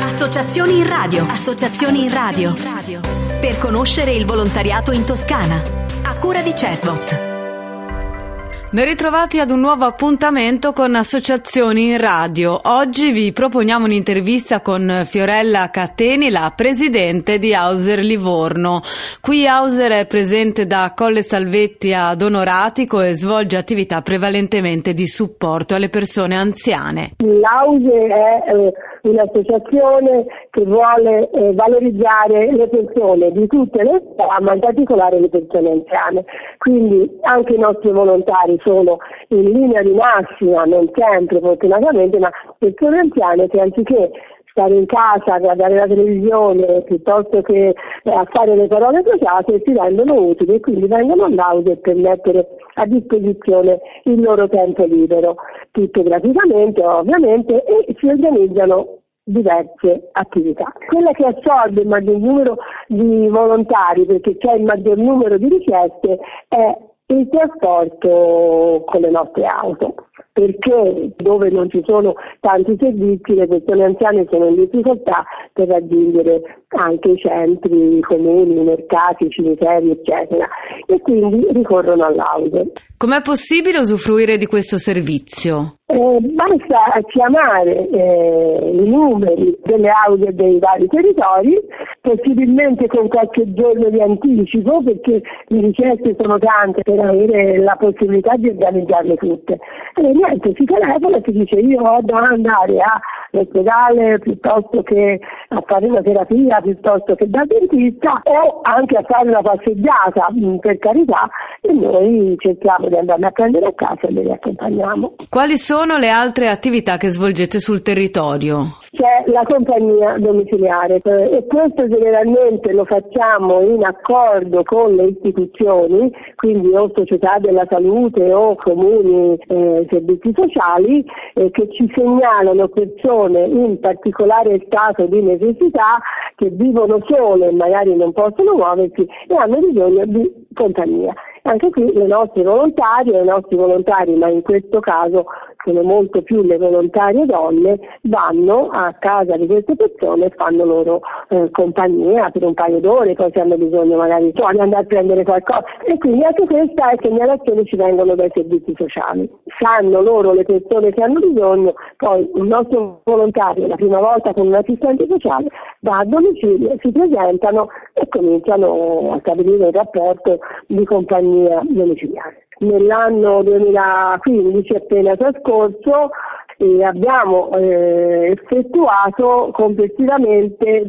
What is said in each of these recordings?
Associazioni in radio. Associazioni in radio. Per conoscere il volontariato in Toscana. A cura di Cesbot. Ben ritrovati ad un nuovo appuntamento con Associazioni in radio. Oggi vi proponiamo un'intervista con Fiorella Cateni, la presidente di Auser Livorno. Qui Auser è presente da Colle Salvetti ad Onoratico e svolge attività prevalentemente di supporto alle persone anziane. L'Auser è un'associazione che vuole valorizzare le persone di tutte le età, ma in particolare le persone anziane. Quindi anche i nostri volontari sono in linea di massima, non sempre fortunatamente, ma persone anziane che anziché stare in casa a guardare la televisione piuttosto che a fare le parole crociate si rendono utili e quindi vengono all'Auser per mettere a disposizione il loro tempo libero, tutto gratuitamente ovviamente, e si organizzano diverse attività. Quella che assorbe il maggior numero di volontari, perché c'è il maggior numero di richieste, è il trasporto con le nostre auto, perché dove non ci sono tanti servizi le persone anziane sono in difficoltà per raggiungere anche i centri, i comuni, i mercati, i cimiteri eccetera, e quindi ricorrono all'Auser. Com'è possibile usufruire di questo servizio? Basta chiamare i numeri delle Auser dei vari territori, possibilmente con qualche giorno di anticipo, perché le richieste sono tante per avere la possibilità di organizzarle tutte. E niente, si telefona e si dice: io ho da andare all'ospedale piuttosto che a fare una terapia, piuttosto che dal dentista, o anche a fare una passeggiata, per carità, e noi cerchiamo di andarle a prendere a casa e le riaccompagniamo. Quali sono le altre attività che svolgete sul territorio? C'è la compagnia domiciliare e questo generalmente lo facciamo in accordo con le istituzioni, quindi o società della salute o comuni servizi sociali che ci segnalano persone in particolare stato di necessità che vivono sole e magari non possono muoversi e hanno bisogno di compagnia. Anche qui le nostre volontarie e i nostri volontari, ma in questo caso sono molto più le volontarie donne, vanno a casa di queste persone e fanno loro compagnia per un paio d'ore, poi se hanno bisogno magari di andare a prendere qualcosa, e quindi anche questa è segnalazione, ci vengono dai servizi sociali. Sanno loro le persone che hanno bisogno, poi il nostro volontario la prima volta con un assistente sociale va a domicilio, si presentano e cominciano a stabilire un rapporto di compagnia domiciliare. Nell'anno 2015 appena trascorso abbiamo effettuato complessivamente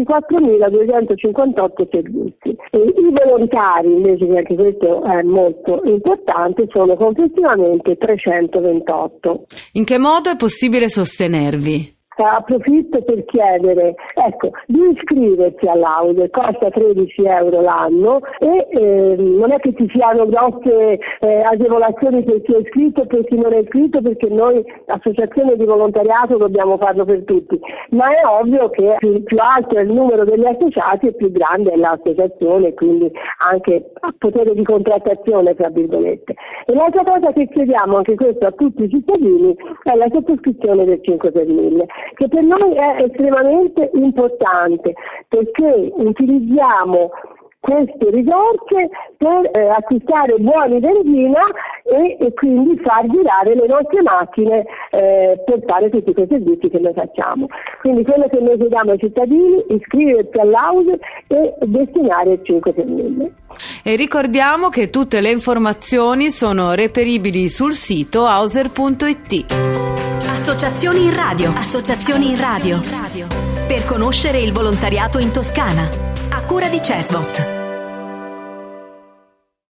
24.258 servizi. E i volontari, invece, che anche questo è molto importante, sono complessivamente 328. In che modo è possibile sostenervi? Approfitto per chiedere di iscriversi all'Auser, costa 13 euro l'anno e non è che ci siano grosse agevolazioni per chi è iscritto e per chi non è iscritto, perché noi associazione di volontariato dobbiamo farlo per tutti, ma è ovvio che più alto è il numero degli associati e più grande è l'associazione, quindi anche a potere di contrattazione tra virgolette. E l'altra cosa che chiediamo, anche questo a tutti i cittadini, è la sottoscrizione del 5 per 1000, che per noi è estremamente importante, perché utilizziamo queste risorse per acquistare buoni benzina e quindi far girare le nostre macchine per fare tutti quei servizi che noi facciamo. Quindi quello che noi chiediamo ai cittadini: iscriversi all'Auser e destinare il 5 per 1000. E ricordiamo che tutte le informazioni sono reperibili sul sito auser.it. Associazioni in radio. Associazioni in radio. Per conoscere il volontariato in Toscana. A cura di Cesbot.